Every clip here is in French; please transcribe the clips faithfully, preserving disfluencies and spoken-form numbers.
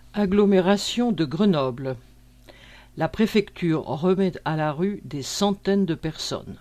Agglomération de Grenoble. La préfecture remet à la rue des centaines de personnes.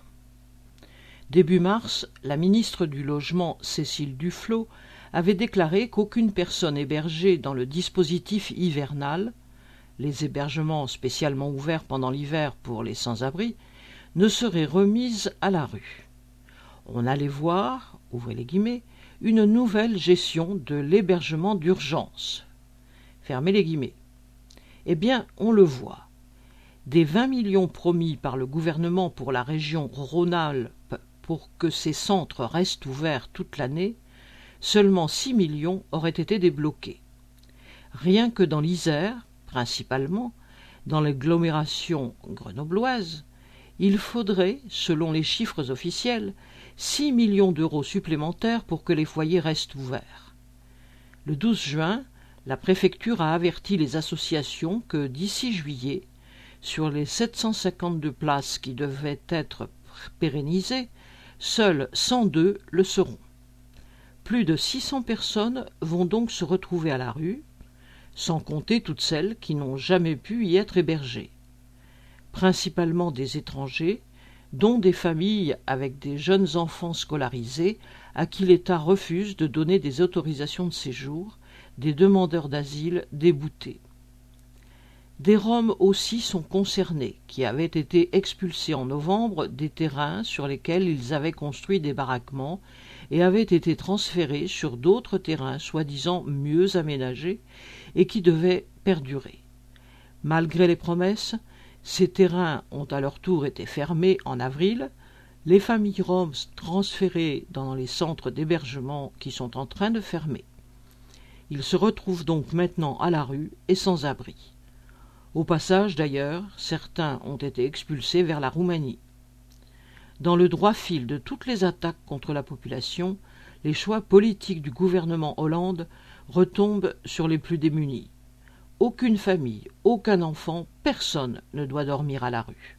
Début mars, la ministre du Logement, Cécile Duflot, avait déclaré qu'aucune personne hébergée dans le dispositif hivernal, les hébergements spécialement ouverts pendant l'hiver pour les sans-abri, ne serait remise à la rue. On allait voir, ouvrez les guillemets, une nouvelle gestion de l'hébergement d'urgence. Fermez les guillemets. Eh bien, on le voit. Des vingt millions promis par le gouvernement pour la région Rhône-Alpes pour que ces centres restent ouverts toute l'année, seulement six millions auraient été débloqués. Rien que dans l'Isère, principalement, dans l'agglomération grenobloise, il faudrait, selon les chiffres officiels, six millions d'euros supplémentaires pour que les foyers restent ouverts. Le douze juin, la préfecture a averti les associations que d'ici juillet, sur les sept cent cinquante-deux places qui devaient être pérennisées, seules cent deux le seront. Plus de six cents personnes vont donc se retrouver à la rue, sans compter toutes celles qui n'ont jamais pu y être hébergées. Principalement des étrangers, dont des familles avec des jeunes enfants scolarisés à qui l'État refuse de donner des autorisations de séjour, des demandeurs d'asile déboutés. Des Roms aussi sont concernés, qui avaient été expulsés en novembre des terrains sur lesquels ils avaient construit des baraquements et avaient été transférés sur d'autres terrains soi-disant mieux aménagés et qui devaient perdurer. Malgré les promesses, ces terrains ont à leur tour été fermés en avril, les familles roms transférées dans les centres d'hébergement qui sont en train de fermer. Ils se retrouvent donc maintenant à la rue et sans abri. Au passage, d'ailleurs, certains ont été expulsés vers la Roumanie. Dans le droit fil de toutes les attaques contre la population, les choix politiques du gouvernement Hollande retombent sur les plus démunis. Aucune famille, aucun enfant, personne ne doit dormir à la rue.